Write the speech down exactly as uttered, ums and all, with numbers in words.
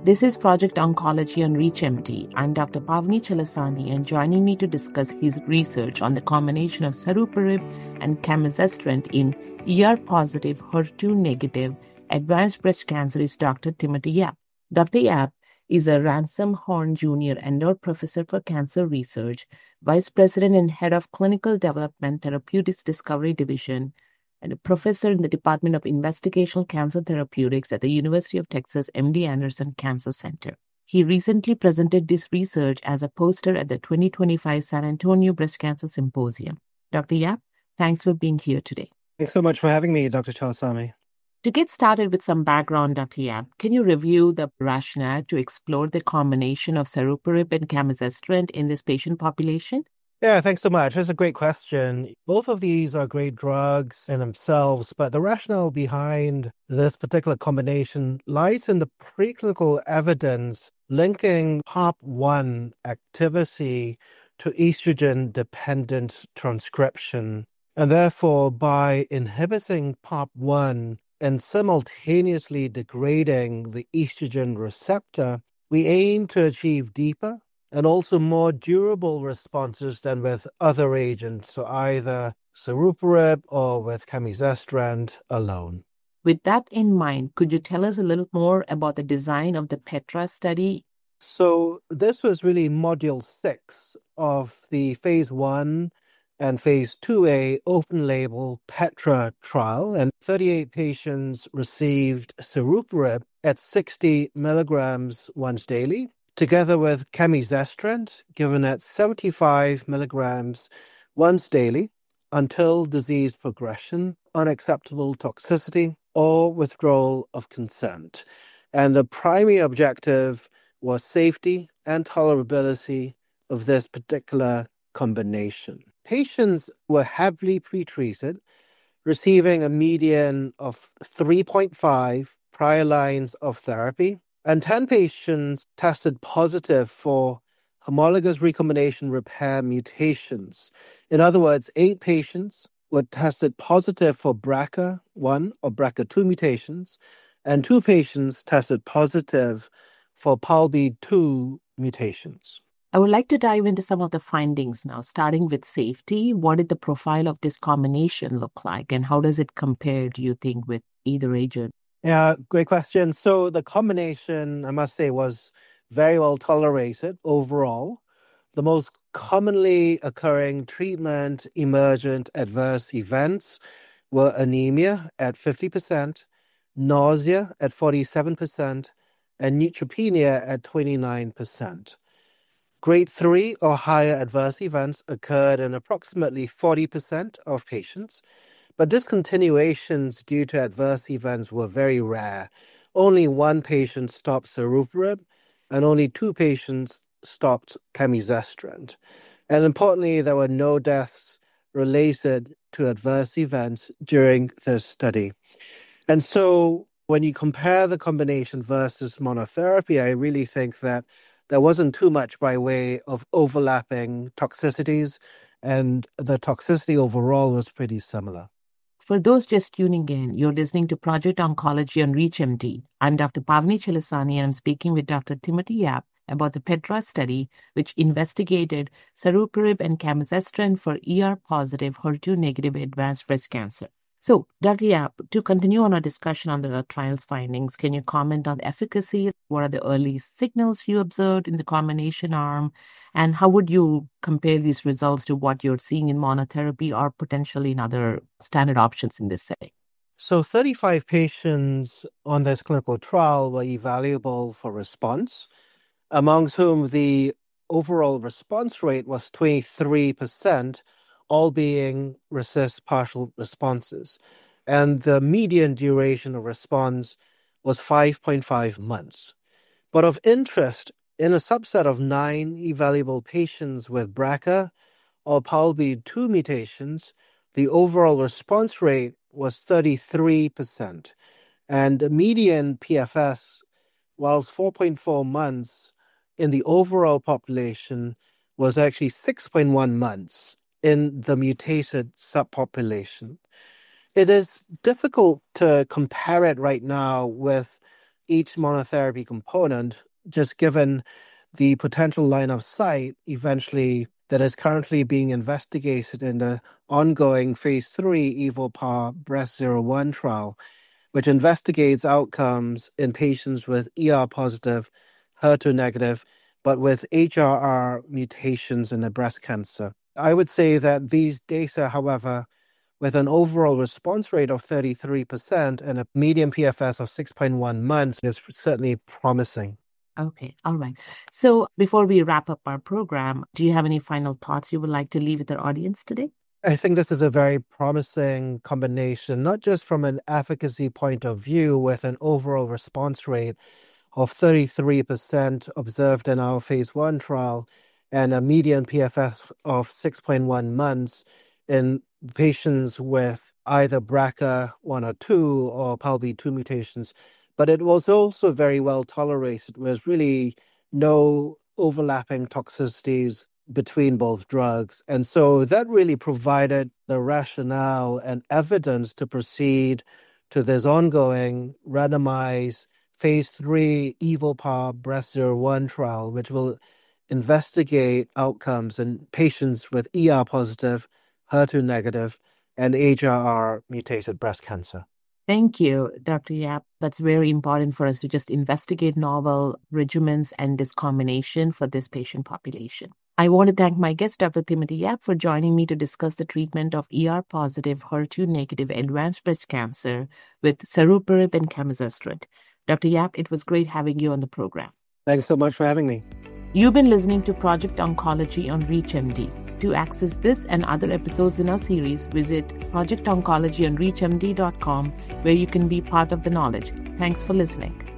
This is Project Oncology on ReachMD. I'm Doctor Pavni Chalasani, and joining me to discuss his research on the combination of saruparib and camizestrant in E R-positive, H E R two negative advanced breast cancer is Doctor Timothy Yap. Doctor Yap is a Ransom Horn Junior Endowed Professor for Cancer Research, Vice President and Head of Clinical Development Therapeutics Discovery Division, and a professor in the Department of Investigational Cancer Therapeutics at the University of Texas M D Anderson Cancer Center. He recently presented this research as a poster at the twenty twenty-five San Antonio Breast Cancer Symposium. Doctor Yap, thanks for being here today. Thanks so much for having me, Doctor Chalasani. To get started with some background, Doctor Yap, can you review the rationale to explore the combination of saruparib and camizestrant in this patient population? Yeah, thanks so much. That's a great question. Both of these are great drugs in themselves, but the rationale behind this particular combination lies in the preclinical evidence linking P A R P one activity to estrogen-dependent transcription. And therefore, by inhibiting P A R P one and simultaneously degrading the estrogen receptor, we aim to achieve deeper and also more durable responses than with other agents, so either saruparib or with camizestrant alone. With that in mind, could you tell us a little more about the design of the PETRA study? So this was really module six of the phase one and phase two A open-label PETRA trial, and thirty-eight patients received saruparib at sixty milligrams once daily, together with camizestrant given at seventy-five milligrams once daily until disease progression, unacceptable toxicity, or withdrawal of consent. And the primary objective was safety and tolerability of this particular combination. Patients were heavily pretreated, receiving a median of three point five prior lines of therapy, and ten patients tested positive for homologous recombination repair mutations. In other words, eight patients were tested positive for B R C A one or B R C A two mutations, and two patients tested positive for P A L B two mutations. I would like to dive into some of the findings now, starting with safety. What did the profile of this combination look like, and how does it compare, do you think, with either agent? Yeah, great question. So the combination, I must say, was very well tolerated overall. The most commonly occurring treatment emergent adverse events were anemia at fifty percent, nausea at forty-seven percent, and neutropenia at twenty-nine percent. Grade three or higher adverse events occurred in approximately forty percent of patients, but discontinuations due to adverse events were very rare. Only one patient stopped saruparib, and only two patients stopped camizestrant. And importantly, there were no deaths related to adverse events during this study. And so when you compare the combination versus monotherapy, I really think that there wasn't too much by way of overlapping toxicities, and the toxicity overall was pretty similar. For those just tuning in, you're listening to Project Oncology on ReachMD. I'm Doctor Pavni Chalasani, and I'm speaking with Doctor Timothy Yap about the PETRA study, which investigated saruparib and camizestrant for E R-positive, H E R two negative advanced breast cancer. So, Doctor Yap, to continue on our discussion on the trial's findings, can you comment on efficacy? What are the early signals you observed in the combination arm? And how would you compare these results to what you're seeing in monotherapy or potentially in other standard options in this setting? So thirty-five patients on this clinical trial were evaluable for response, amongst whom the overall response rate was twenty-three percent, all being RECIST partial responses. And the median duration of response was five point five months. But of interest, in a subset of nine evaluable patients with B R C A or P A L B two mutations, the overall response rate was thirty-three percent. And the median P F S, whilst four point four months in the overall population, was actually six point one months in the mutated subpopulation. It is difficult to compare it right now with each monotherapy component, just given the potential line of sight eventually that is currently being investigated in the ongoing phase three EVOPAR Breast zero one trial, which investigates outcomes in patients with E R positive, H E R two negative, but with H R R mutations in the breast cancer. I would say that these data, however, with an overall response rate of thirty-three percent and a median P F S of six point one months, is certainly promising. Okay, all right. So before we wrap up our program, do you have any final thoughts you would like to leave with our audience today? I think this is a very promising combination, not just from an efficacy point of view, with an overall response rate of thirty-three percent observed in our phase one trial and a median P F S of six point one months in patients with either B R C A one or two or P A L B two mutations. But it was also very well tolerated, with really no overlapping toxicities between both drugs. And so that really provided the rationale and evidence to proceed to this ongoing randomized phase three EVOPAR Breast zero one trial, which will investigate outcomes in patients with E R positive, H E R two negative, and H R R mutated breast cancer. Thank you, Doctor Yap. That's very important for us to just investigate novel regimens and this combination for this patient population. I want to thank my guest, Doctor Timothy Yap, for joining me to discuss the treatment of E R positive, H E R two negative advanced breast cancer with saruparib and camizestrant. Doctor Yap, it was great having you on the program. Thanks so much for having me. You've been listening to Project Oncology on ReachMD. To access this and other episodes in our series, visit project oncology on reach m d dot com, where you can be part of the knowledge. Thanks for listening.